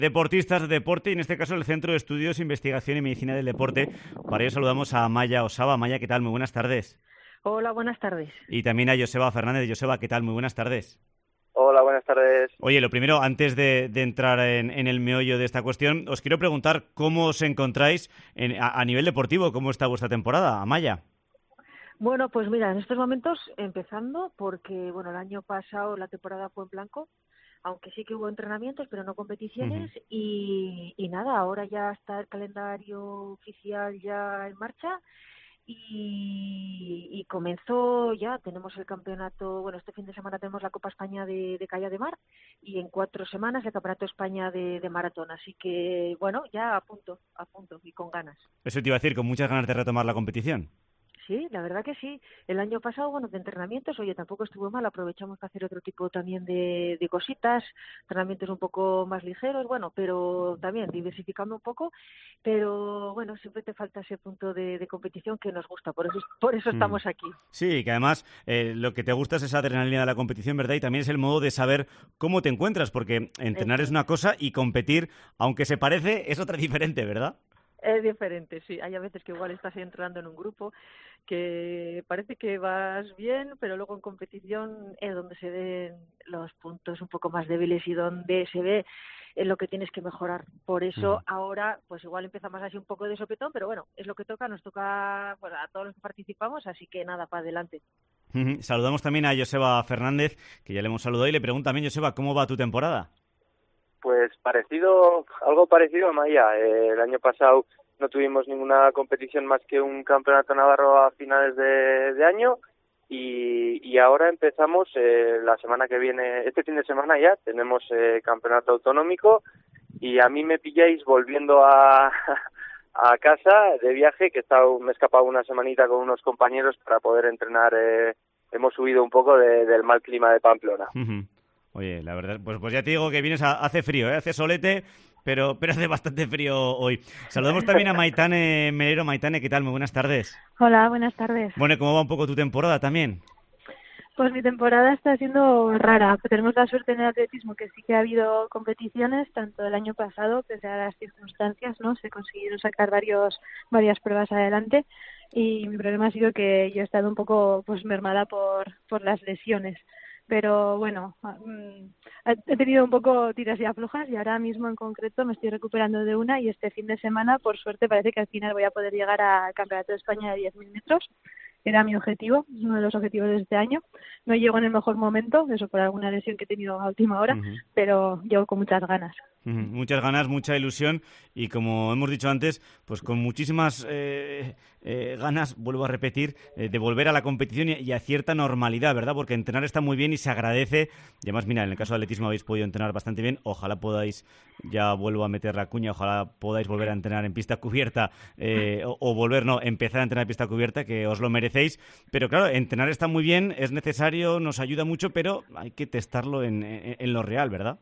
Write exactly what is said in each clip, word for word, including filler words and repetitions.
deportistas de deporte y en este caso el Centro de Estudios, Investigación y Medicina del Deporte. Para ello saludamos a Amaya Osaba. Amaya, ¿qué tal? Muy buenas tardes. Hola, buenas tardes. Y también a Joseba Fernández. Joseba, ¿qué tal? Muy buenas tardes. Hola, buenas tardes. Oye, lo primero, antes de, de entrar en, en el meollo de esta cuestión, os quiero preguntar cómo os encontráis en, a, a nivel deportivo, cómo está vuestra temporada, Amaya. Bueno, pues mira, en estos momentos empezando porque, bueno, el año pasado la temporada fue en blanco, aunque sí que hubo entrenamientos, pero no competiciones, uh-huh. y, y nada, ahora ya está el calendario oficial ya en marcha y, y comenzó ya, tenemos el campeonato, bueno, este fin de semana tenemos la Copa España de, de Calle de Mar y en cuatro semanas el Campeonato España de, de Maratón, así que, bueno, ya a punto, a punto y con ganas. Eso te iba a decir, con muchas ganas de retomar la competición. Sí, la verdad que sí. El año pasado, bueno, de entrenamientos, oye, tampoco estuvo mal, aprovechamos para hacer otro tipo también de, de cositas, entrenamientos un poco más ligeros, bueno, pero también diversificando un poco, pero bueno, siempre te falta ese punto de, de competición que nos gusta, por eso, por eso estamos aquí. Sí, que además eh, lo que te gusta es esa adrenalina de la competición, ¿verdad? Y también es el modo de saber cómo te encuentras, porque entrenar eso es una cosa y competir, aunque se parece, es otra diferente, ¿verdad? Es diferente, sí. Hay a veces que igual estás entrando en un grupo que parece que vas bien, pero luego en competición es donde se ven los puntos un poco más débiles y donde se ve en lo que tienes que mejorar. Por eso uh-huh. ahora, pues igual empezamos así un poco de sopetón, pero bueno, es lo que toca, nos toca bueno, a todos los que participamos, así que nada, para adelante. Uh-huh. Saludamos también a Joseba Fernández, que ya le hemos saludado, y le pregunto también, Joseba, ¿cómo va tu temporada? Pues parecido, algo parecido a Maya. Eh, el año pasado no tuvimos ninguna competición más que un campeonato navarro a finales de, de año y, y ahora empezamos eh, la semana que viene, este fin de semana ya tenemos eh, campeonato autonómico y a mí me pilláis volviendo a, a casa de viaje, que he estado, me he escapado una semanita con unos compañeros para poder entrenar. Eh, hemos subido un poco de, del mal clima de Pamplona. Uh-huh. Oye, la verdad, pues, pues ya te digo que vienes, a, hace frío, ¿eh? Hace solete, pero, pero hace bastante frío hoy. Saludamos también a Maitane Melero. Maitane, ¿qué tal? Muy buenas tardes. Hola, buenas tardes. Bueno, ¿cómo va un poco tu temporada también? Pues mi temporada está siendo rara. Tenemos la suerte en el atletismo que sí que ha habido competiciones, tanto el año pasado, pese a las circunstancias, ¿no? Se consiguieron sacar varios, varias pruebas adelante y mi problema ha sido que yo he estado un poco pues mermada por, por las lesiones. Pero bueno, he tenido un poco tiras y aflojas y ahora mismo en concreto me estoy recuperando de una y este fin de semana, por suerte, parece que al final voy a poder llegar al Campeonato de España de diez mil metros. Era mi objetivo, uno de los objetivos de este año. No llego en el mejor momento, eso por alguna lesión que he tenido a última hora, uh-huh. pero llego con muchas ganas. Uh-huh. Muchas ganas, mucha ilusión y como hemos dicho antes, pues con muchísimas eh, eh, ganas, vuelvo a repetir, eh, de volver a la competición y, y a cierta normalidad, ¿verdad? Porque entrenar está muy bien y se agradece. Y además, mira, en el caso de atletismo habéis podido entrenar bastante bien. Ojalá podáis, ya vuelvo a meter la cuña, ojalá podáis volver a entrenar en pista cubierta eh, o, o volver, no, empezar a entrenar en pista cubierta, que os lo merecéis. Pero claro, entrenar está muy bien, es necesario, nos ayuda mucho, pero hay que testarlo en, en, en lo real, ¿verdad?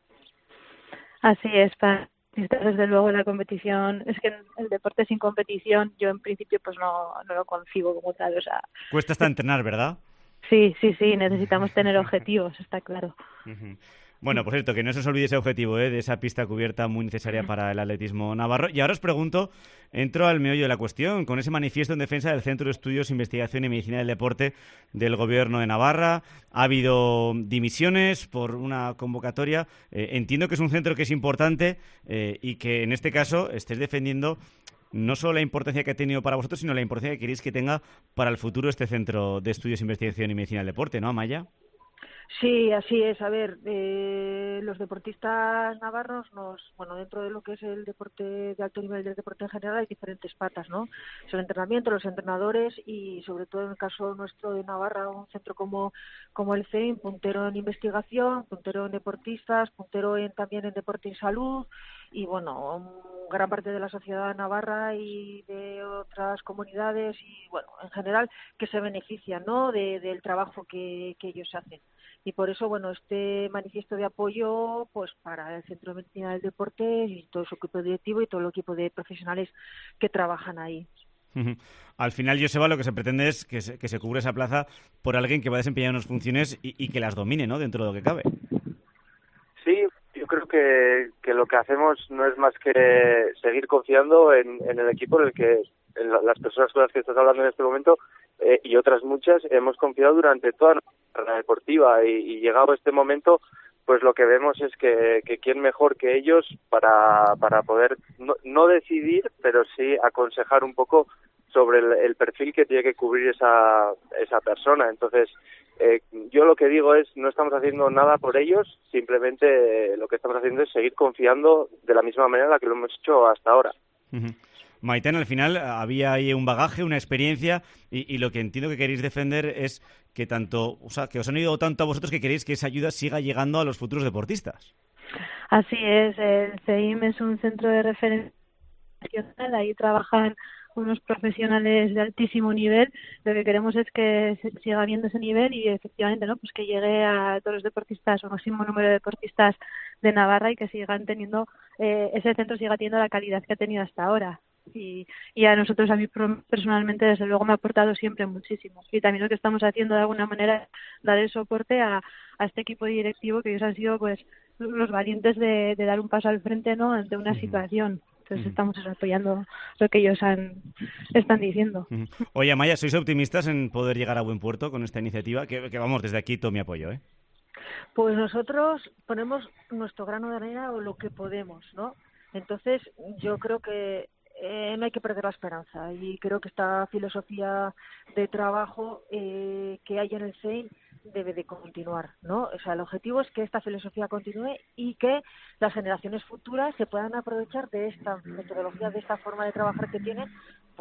Así es, para desde luego la competición, es que el deporte sin competición yo en principio pues no, no lo concibo como tal, o sea... Cuesta hasta entrenar, ¿verdad? Sí, sí, sí, necesitamos tener objetivos, está claro. Uh-huh. Bueno, por cierto, que no se os olvide ese objetivo, ¿eh? De esa pista cubierta muy necesaria para el atletismo navarro. Y ahora os pregunto, entro al meollo de la cuestión, con ese manifiesto en defensa del Centro de Estudios, Investigación y Medicina del Deporte del Gobierno de Navarra. Ha habido dimisiones por una convocatoria. Eh, entiendo que es un centro que es importante eh, y que en este caso estéis defendiendo no solo la importancia que ha tenido para vosotros, sino la importancia que queréis que tenga para el futuro este Centro de Estudios, Investigación y Medicina del Deporte, ¿no, Amaya? Sí, así es. A ver, eh, los deportistas navarros, nos, bueno, dentro de lo que es el deporte de alto nivel del deporte en general, hay diferentes patas, ¿no? Es el entrenamiento, los entrenadores y, sobre todo en el caso nuestro de Navarra, un centro como, como el C E I M, puntero en investigación, puntero en deportistas, puntero en, también en deporte y salud y, bueno, gran parte de la sociedad navarra y de otras comunidades y, bueno, en general, que se benefician, ¿no?, de, del trabajo que, que ellos hacen. Y por eso, bueno, este manifiesto de apoyo pues para el Centro de Medicina del Deporte y todo su equipo directivo y todo el equipo de profesionales que trabajan ahí. Uh-huh. Al final, Joseba, lo que se pretende es que se, que se cubra esa plaza por alguien que va a desempeñar unas funciones y, y que las domine, ¿no?, dentro de lo que cabe. Sí, yo creo que que, que lo que hacemos no es más que seguir confiando en, en el equipo en el que en las personas con las que estás hablando en este momento eh, y otras muchas hemos confiado durante toda nuestra carrera deportiva y, y llegado este momento pues lo que vemos es que, que quién mejor que ellos para, para poder no, no decidir pero sí aconsejar un poco sobre el, el perfil que tiene que cubrir esa, esa persona. Entonces Eh, yo lo que digo es, no estamos haciendo nada por ellos, simplemente eh, lo que estamos haciendo es seguir confiando de la misma manera en la que lo hemos hecho hasta ahora. Uh-huh. Maitán, al final había ahí un bagaje, una experiencia, y, y lo que entiendo que queréis defender es que tanto, o sea, que os han ayudado tanto a vosotros que queréis que esa ayuda siga llegando a los futuros deportistas. Así es, el C I M es un centro de referencia, ahí trabajan unos profesionales de altísimo nivel. Lo que queremos es que siga habiendo ese nivel y efectivamente, ¿no?, pues que llegue a todos los deportistas o máximo número de deportistas de Navarra y que sigan teniendo eh, ese centro siga teniendo la calidad que ha tenido hasta ahora. Y, y a nosotros, a mí personalmente, desde luego me ha aportado siempre muchísimo. Y también lo que estamos haciendo de alguna manera es dar el soporte a, a este equipo directivo, que ellos han sido pues los valientes de, de dar un paso al frente, ¿no?, ante una situación. Entonces estamos apoyando lo que ellos han, están diciendo. Oye, Amaya, ¿sois optimistas en poder llegar a buen puerto con esta iniciativa? Que, que vamos, desde aquí todo mi apoyo, ¿eh? Pues nosotros ponemos nuestro grano de arena o lo que podemos, ¿no? Entonces yo creo que eh, no hay que perder la esperanza y creo que esta filosofía de trabajo eh, que hay en el C E I M debe de continuar, ¿no? O sea, el objetivo es que esta filosofía continúe y que las generaciones futuras se puedan aprovechar de esta metodología, de esta forma de trabajar que tienen,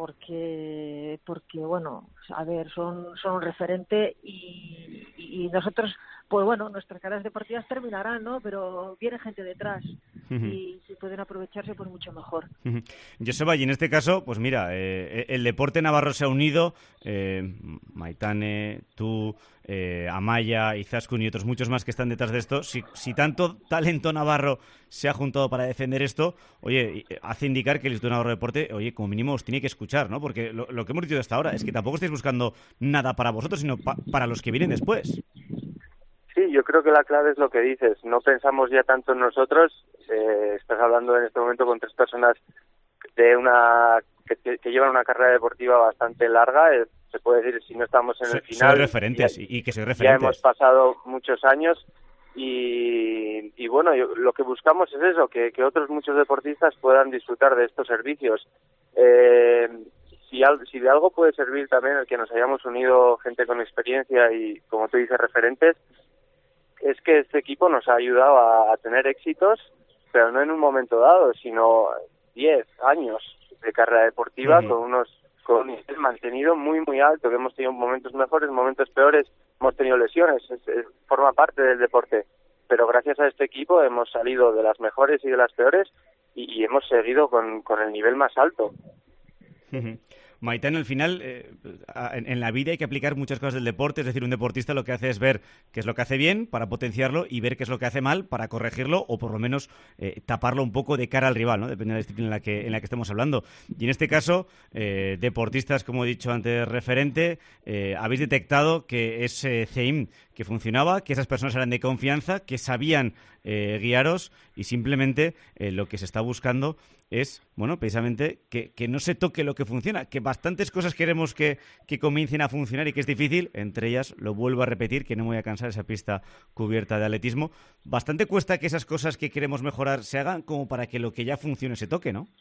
porque, porque bueno, a ver, son, son un referente y, y nosotros, pues bueno, nuestras carreras deportivas terminarán, ¿no? Pero viene gente detrás uh-huh. y si pueden aprovecharse, pues mucho mejor. Uh-huh. Joseba, y en este caso, pues mira, eh, el deporte navarro se ha unido, eh, Maitane, tú, eh, Amaya, Izaskun y otros muchos más que están detrás de esto. Si, si tanto talento navarro se ha juntado para defender esto, oye, hace indicar que el Instituto Navarro de Deporte, oye, como mínimo os tiene que escuchar, ¿no? Porque lo, lo que hemos dicho hasta ahora es que tampoco estáis buscando nada para vosotros, sino pa- para los que vienen después. Sí, yo creo que la clave es lo que dices. No pensamos ya tanto en nosotros. Eh, estás hablando en este momento con tres personas de una que, que llevan una carrera deportiva bastante larga. Eh, se puede decir, si no estamos en so, el final... Soy referentes ya, y que soy referentes. Ya hemos pasado muchos años y, y bueno, yo, lo que buscamos es eso, que, que otros muchos deportistas puedan disfrutar de estos servicios. Eh, si, al, si de algo puede servir también el que nos hayamos unido gente con experiencia y, como tú dices, referentes, es que este equipo nos ha ayudado a, a tener éxitos, pero no en un momento dado, sino diez años de carrera deportiva uh-huh. con unos con un nivel mantenido muy muy alto, que hemos tenido momentos mejores, momentos peores, hemos tenido lesiones, es, es, forma parte del deporte, pero gracias a este equipo hemos salido de las mejores y de las peores y, y hemos seguido con, con el nivel más alto. Uh-huh. Maitán, al final, eh, en, en la vida hay que aplicar muchas cosas del deporte, es decir, un deportista lo que hace es ver qué es lo que hace bien para potenciarlo y ver qué es lo que hace mal para corregirlo o por lo menos eh, taparlo un poco de cara al rival, ¿no? Depende de la disciplina en la que, en la que estemos hablando. Y en este caso, eh, deportistas, como he dicho antes, referente, eh, habéis detectado que ese C I M que funcionaba, que esas personas eran de confianza, que sabían eh, guiaros y simplemente eh, lo que se está buscando es, bueno, precisamente que, que no se toque lo que funciona, que bastantes cosas queremos que, que comiencen a funcionar y que es difícil, entre ellas, lo vuelvo a repetir, que no me voy a cansar, esa pista cubierta de atletismo. Bastante cuesta que esas cosas que queremos mejorar se hagan como para que lo que ya funcione se toque, ¿no?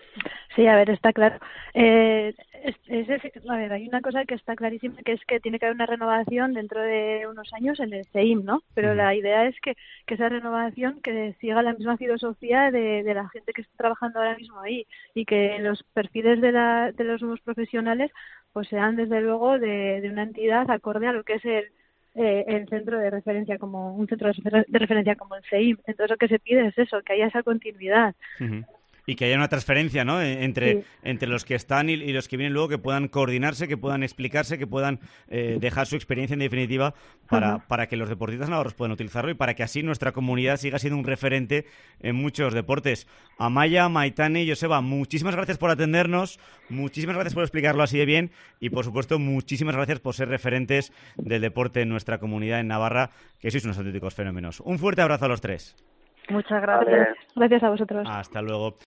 Sí, a ver, está claro. Eh, es, es, a ver, hay una cosa que está clarísima, que es que tiene que haber una renovación dentro de unos años en el C I M, ¿no? Pero uh-huh. la idea es que, que esa renovación que siga la misma filosofía de, de la gente que está trabajando ahora mismo ahí y que los perfiles de, la, de los nuevos profesionales pues sean desde luego de, de una entidad acorde a lo que es el Eh, el centro de referencia como un centro de, refer- de referencia como el C I M. Entonces lo que se pide es eso, que haya esa continuidad. Uh-huh. Y que haya una transferencia, ¿no? Entre, sí. entre los que están y, y los que vienen luego, que puedan coordinarse, que puedan explicarse, que puedan eh, dejar su experiencia en definitiva para, uh-huh. para que los deportistas navarros puedan utilizarlo y para que así nuestra comunidad siga siendo un referente en muchos deportes. Amaya, Maitane y Joseba, muchísimas gracias por atendernos, muchísimas gracias por explicarlo así de bien y, por supuesto, muchísimas gracias por ser referentes del deporte en nuestra comunidad en Navarra, que sois unos auténticos fenómenos. Un fuerte abrazo a los tres. Muchas gracias. Vale. Gracias a vosotros. Hasta luego.